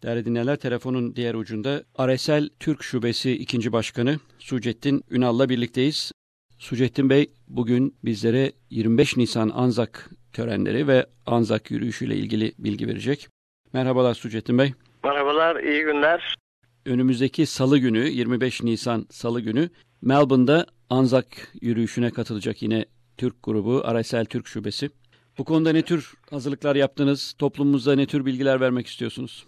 Değerli dinleyenler, telefonun diğer ucunda RSL Türk Şubesi 2. Başkanı Sucettin Ünal'la birlikteyiz. Sucettin Bey bugün bizlere 25 Nisan Anzak törenleri ve Anzak yürüyüşüyle ilgili bilgi verecek. Merhabalar Sucettin Bey. Merhabalar, iyi günler. Önümüzdeki Salı günü, 25 Nisan Salı günü Melbourne'da Anzak yürüyüşüne katılacak yine Türk grubu RSL Türk Şubesi. Bu konuda ne tür hazırlıklar yaptınız? Toplumumuza ne tür bilgiler vermek istiyorsunuz?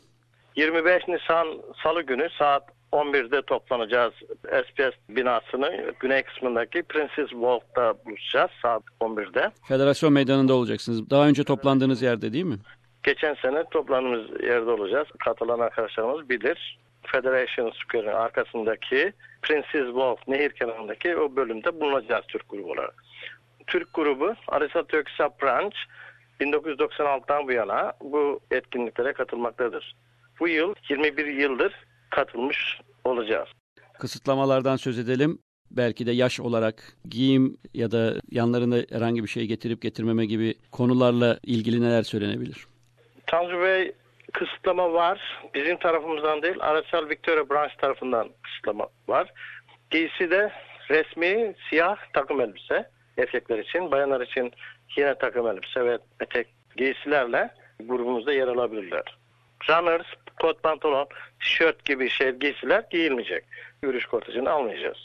25 Nisan Salı günü saat 11'de toplanacağız. SPS binasının güney kısmındaki Princess Walk'ta buluşacağız saat 11'de. Federasyon Meydanı'nda olacaksınız. Daha önce toplandığınız yerde değil mi? Geçen sene toplandığımız yerde olacağız. Katılan arkadaşlarımız bilir. Federation Square'ın arkasındaki Princess Walk, nehir kenarındaki o bölümde bulunacağız Türk grubu olarak. Türk grubu RSL Türk Sub Branch 1996'dan bu yana bu etkinliklere katılmaktadır. Bu yıl 21 yıldır katılmış olacağız. Kısıtlamalardan söz edelim. Belki de yaş olarak giyim ya da yanlarında herhangi bir şey getirip getirmeme gibi konularla ilgili neler söylenebilir? Tanju Bey, kısıtlama var. Bizim tarafımızdan değil, RSL Victoria Branch tarafından kısıtlama var. Giysi de resmi siyah takım elbise erkekler için, bayanlar için yine takım elbise ve etek giysilerle grubumuzda yer alabilirler. Runners, kot pantolon, tişört gibi giysiler giyilmeyecek. Yürüyüş kortejini almayacağız.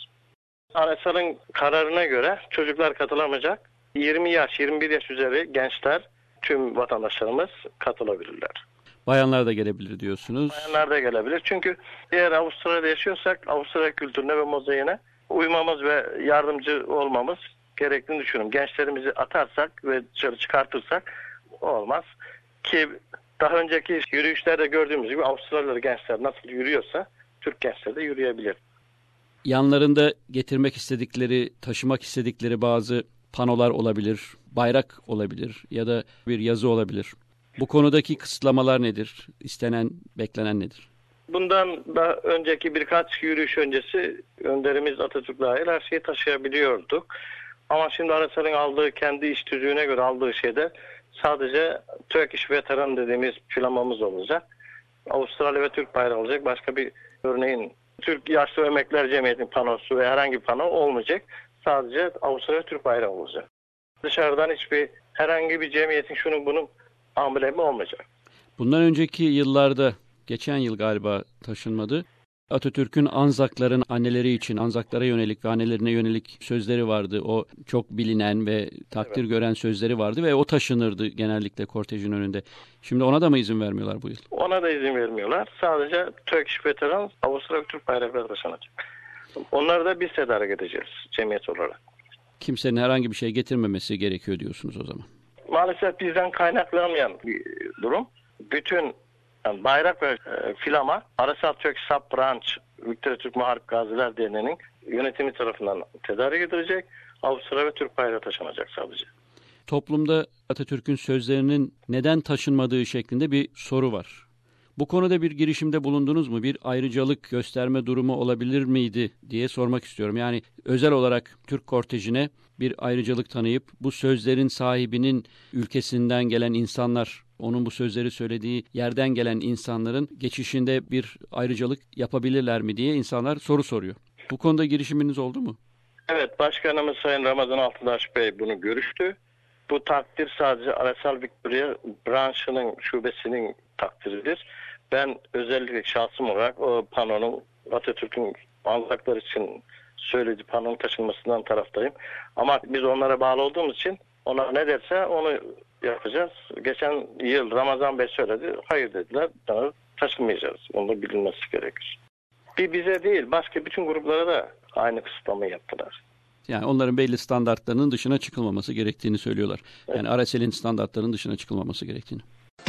RSL'ın kararına göre çocuklar katılamayacak. 20 yaş, 21 yaş üzeri gençler, tüm vatandaşlarımız katılabilirler. Bayanlar da gelebilir diyorsunuz. Bayanlar da gelebilir. Çünkü eğer Avustralya'da yaşıyorsak Avustralya kültürüne ve mozaiğine uymamız ve yardımcı olmamız gerektiğini düşünüyorum. Gençlerimizi atarsak ve dışarı çıkartırsak olmaz. Ki daha önceki yürüyüşlerde gördüğümüz gibi Avustralyalı gençler nasıl yürüyorsa Türk gençleri de yürüyebilir. Yanlarında getirmek istedikleri, taşımak istedikleri bazı panolar olabilir, bayrak olabilir ya da bir yazı olabilir. Bu konudaki kısıtlamalar nedir? İstenen, beklenen nedir? Bundan da önceki birkaç yürüyüş öncesi önderimiz Atatürk dahil her şeyi taşıyabiliyorduk. Ama şimdi RSL'in aldığı, kendi iş tüzüğüne göre aldığı şeyde sadece Turkish Veteran dediğimiz flamamız olacak. Avustralya ve Türk bayrağı olacak. Başka bir örneğin Türk Yaşlı Emekliler Cemiyeti'nin panosu ve herhangi bir pano olmayacak. Sadece Avustralya Türk bayrağı olacak. Dışarıdan herhangi bir cemiyetin şunun bunun amblemi olmayacak. Bundan önceki yıllarda, geçen yıl galiba taşınmadı. Atatürk'ün Anzakların anneleri için, Anzaklara yönelik ve annelerine yönelik sözleri vardı. O çok bilinen ve takdir gören sözleri vardı ve o taşınırdı genellikle kortejin önünde. Şimdi ona da mı izin vermiyorlar bu yıl? Ona da izin vermiyorlar. Sadece Turkish Veteran, Avustralya Türk bayrakları taşınacak. Onları da biz tedarik edeceğiz cemiyet olarak. Kimsenin herhangi bir şey getirmemesi gerekiyor diyorsunuz o zaman. Maalesef bizden kaynaklanmayan bir durum. Bütün bayrak ve filama RSL Türk Sub Branch Victoria Türk Muharip Gaziler Derneği'nin yönetimi tarafından tedarik edilecek. Avustralya ve Türk bayrağı taşınacak sadece. Toplumda Atatürk'ün sözlerinin neden taşınmadığı şeklinde bir soru var. Bu konuda bir girişimde bulundunuz mu? Bir ayrıcalık gösterme durumu olabilir miydi diye sormak istiyorum. Yani özel olarak Türk kortejine bir ayrıcalık tanıyıp bu sözlerin sahibinin ülkesinden gelen insanlar, onun bu sözleri söylediği yerden gelen insanların geçişinde bir ayrıcalık yapabilirler mi diye insanlar soru soruyor. Bu konuda girişiminiz oldu mu? Evet, Başkanımız Sayın Ramazan Altıntaş Bey bunu görüştü. Bu takdir sadece RSL Victoria branşının, şubesinin takdiridir. Ben özellikle şahsım olarak o panonun Atatürk'ün Anzaklar için söylediği panonun taşınmasından taraftayım. Ama biz onlara bağlı olduğumuz için onlar ne derse onu yapacağız. Geçen yıl Ramazan Bey söyledi. Hayır dediler. Taşınmayacağız. Onu bilinmesi gerekir. Bir bize değil, başka bütün gruplara da aynı kısıtlamayı yaptılar. Yani onların belli standartlarının dışına çıkılmaması gerektiğini söylüyorlar. Evet. Yani RSL'in standartlarının dışına çıkılmaması gerektiğini.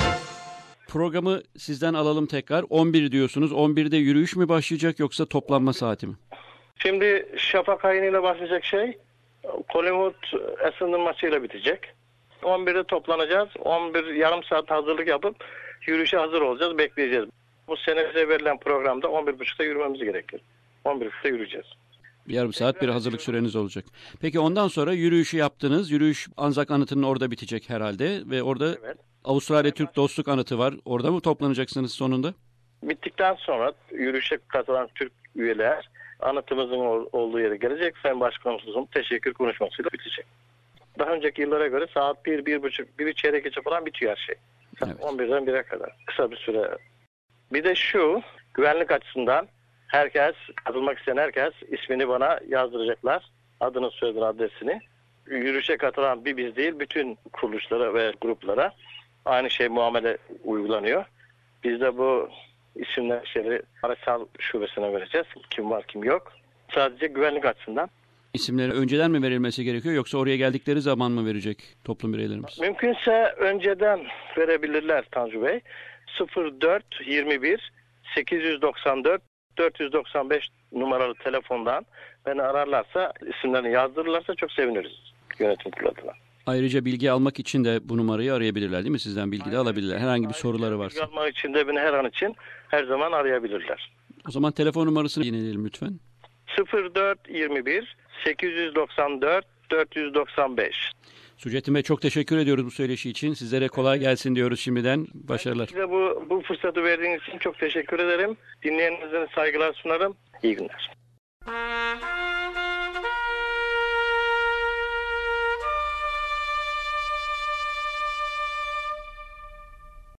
Programı sizden alalım tekrar. 11 diyorsunuz. 11'de yürüyüş mü başlayacak yoksa toplanma saati mi? Şimdi şafak ayiniyle başlayacak Collingwood Essendon maçıyla bitecek. 11'de toplanacağız. 11 yarım saat hazırlık yapıp yürüyüşe hazır olacağız. Bekleyeceğiz. Bu sene bize verilen programda 11.30'da yürümemiz gerekir. 11.30'da yürüyeceğiz. Yarım saat bir hazırlık süreniz olacak. Peki ondan sonra yürüyüşü yaptınız. Yürüyüş Anzak Anıtı'nın orada bitecek herhalde. Ve orada Avustralya Türk Dostluk Anıtı var. Orada mı toplanacaksınız sonunda? Bittikten sonra yürüyüşe katılan Türk üyeler anıtımızın olduğu yere gelecek. Sayın Başkanımızın teşekkür konuşmasıyla bitecek. Daha önceki yıllara göre saat 1-1.30, 1 çeyrek geçe falan bitiyor her şey. Evet. 11'den 1'e kadar. Kısa bir süre. Bir de şu, güvenlik açısından herkes, katılmak isteyen herkes ismini bana yazdıracaklar. Adını, soyadını, adresini. Yürüyüşe katılan bir biz değil, bütün kuruluşlara ve gruplara aynı şey muamele uygulanıyor. Biz de bu isimleri Araçsal Şubesi'ne vereceğiz. Kim var kim yok. Sadece güvenlik açısından. İsimleri önceden mi verilmesi gerekiyor yoksa oraya geldikleri zaman mı verecek toplum bireylerimiz? Mümkünse önceden verebilirler Tanju Bey. 04 21 894 495 numaralı telefondan beni ararlarsa, isimlerini yazdırırlarsa çok seviniriz yönetim kurulu adına. Ayrıca bilgi almak için de bu numarayı arayabilirler değil mi? Sizden bilgi de alabilirler. Herhangi bir soruları varsa. Bilgi almak için de beni her an için her zaman arayabilirler. O zaman telefon numarasını yineleyelim lütfen. 04 21 894 495. Sucettin Bey, çok teşekkür ediyoruz bu söyleşi için. Sizlere kolay gelsin diyoruz şimdiden. Başarılar. Size bu fırsatı verdiğiniz için çok teşekkür ederim. Dinleyenlerinize saygılar sunarım. İyi günler.